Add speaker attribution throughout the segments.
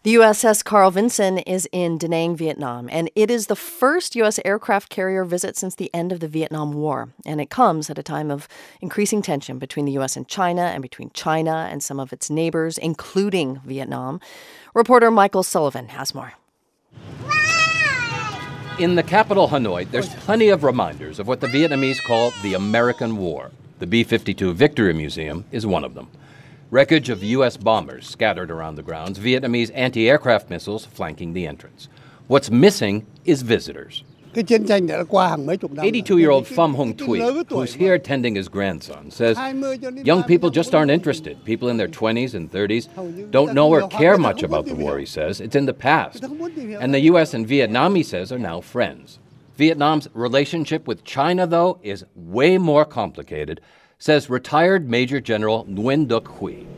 Speaker 1: The USS Carl Vinson is in Da Nang, Vietnam, and it is the first U.S. aircraft carrier visit since the end of the Vietnam War. And it comes at a time of increasing tension between the U.S. and China, and between China and some of its neighbors, including Vietnam. Reporter Michael Sullivan has more.
Speaker 2: In the capital, Hanoi, there's plenty of reminders of what the Vietnamese call the American War. The B-52 Victory Museum is one of them. Wreckage of U.S. bombers scattered around the grounds, Vietnamese anti-aircraft missiles flanking the entrance. What's missing is visitors. 82-year-old Pham Hung Thuy, who's here tending his grandson, says young people just aren't interested. People in their 20s and 30s don't know or care much about the war, he says. It's in the past. And the U.S. and Vietnam, he says, are now friends. Vietnam's relationship with China, though, is way more complicated, says retired Major General Nguyen Duc Huy.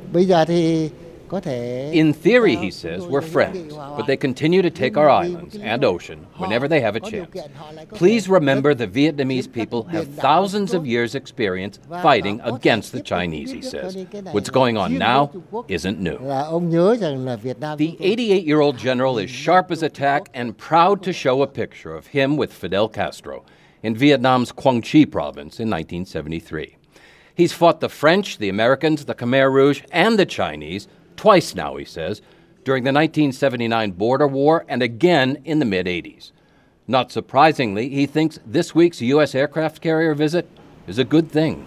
Speaker 2: In theory, he says, we're friends, but they continue to take our islands and ocean whenever they have a chance. Please remember the Vietnamese people have thousands of years' experience fighting against the Chinese, he says. What's going on now isn't new. The 88-year-old general is sharp as a tack and proud to show a picture of him with Fidel Castro in Vietnam's Quang Tri province in 1973. He's fought the French, the Americans, the Khmer Rouge, and the Chinese twice now, he says, during the 1979 border war and again in the mid-'80s. Not surprisingly, he thinks this week's U.S. aircraft carrier visit is a good thing.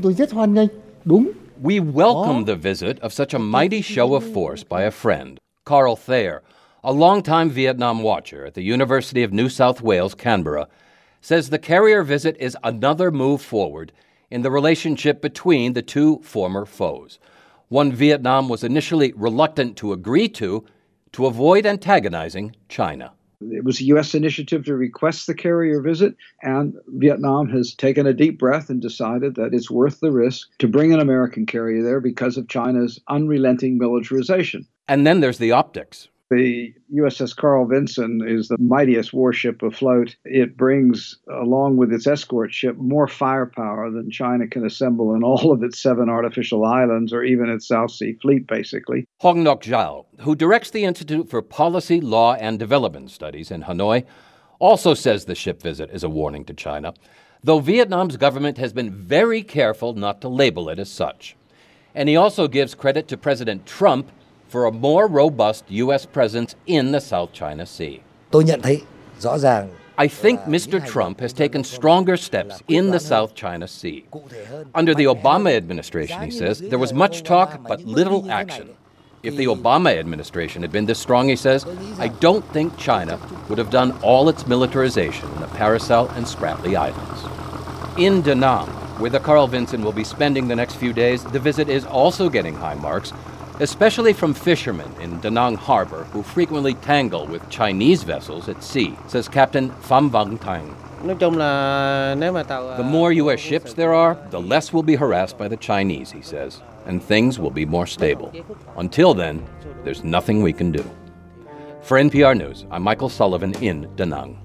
Speaker 2: We welcome the visit of such a mighty show of force by a friend. Carl Thayer, a longtime Vietnam watcher at the University of New South Wales, Canberra, says the carrier visit is another move forward in the relationship between the two former foes. One Vietnam was initially reluctant to agree to avoid antagonizing China.
Speaker 3: It was a U.S. initiative to request the carrier visit, and Vietnam has taken a deep breath and decided that it's worth the risk to bring an American carrier there because of China's unrelenting militarization.
Speaker 2: And then there's the optics.
Speaker 3: The USS Carl Vinson is the mightiest warship afloat. It brings, along with its escort ship, more firepower than China can assemble in all of its 7 artificial islands or even its South Sea Fleet, basically.
Speaker 2: Hong Ngoc Zhao, who directs the Institute for Policy, Law, and Development Studies in Hanoi, also says the ship visit is a warning to China, though Vietnam's government has been very careful not to label it as such. And he also gives credit to President Trump for a more robust U.S. presence in the South China Sea. I think Mr. Trump has taken stronger steps in the South China Sea. Under the Obama administration, he says, there was much talk but little action. If the Obama administration had been this strong, he says, I don't think China would have done all its militarization in the Paracel and Spratly Islands. In Da Nang, where the Carl Vinson will be spending the next few days, the visit is also getting high marks, especially from fishermen in Da Nang Harbor who frequently tangle with Chinese vessels at sea, says Captain Pham Vang Tang. The more U.S. ships there are, the less will be harassed by the Chinese, he says, and things will be more stable. Until then, there's nothing we can do. For NPR News, I'm Michael Sullivan in Da Nang.